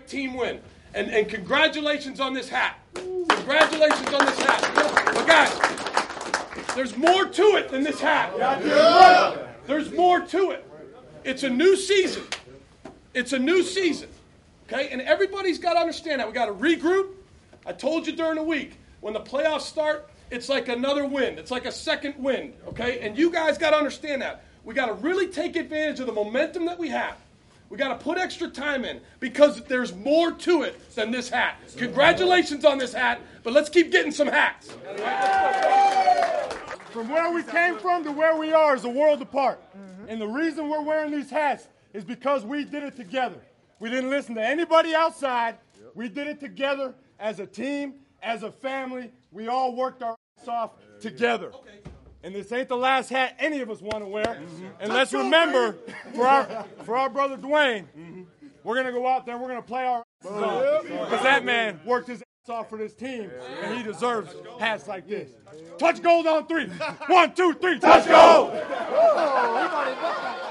great team win. And congratulations on this hat. Congratulations on this hat. But guys, there's more to it than this hat. There's more to it. It's a new season. It's a new season. Okay? And everybody's got to understand that. We got to regroup. I told you during the week, when the playoffs start, it's like another wind. It's like a second wind. Okay? And you guys got to understand that. We got to really take advantage of the momentum that we have. We got to put extra time in because there's more to it than this hat. Congratulations on this hat, but let's keep getting some hats. From where we came from to where we are is a world apart. And the reason we're wearing these hats is because we did it together. We didn't listen to anybody outside. We did it together as a team, as a family. We all worked our ass off together. And this ain't the last hat any of us want to wear. And let's remember, for our brother Dwayne, we're going to go out there and we're going to play our asses off. Because that man worked his ass off for this team, and he deserves hats like this. Touch gold on 3. 1, 2, 3, touch gold!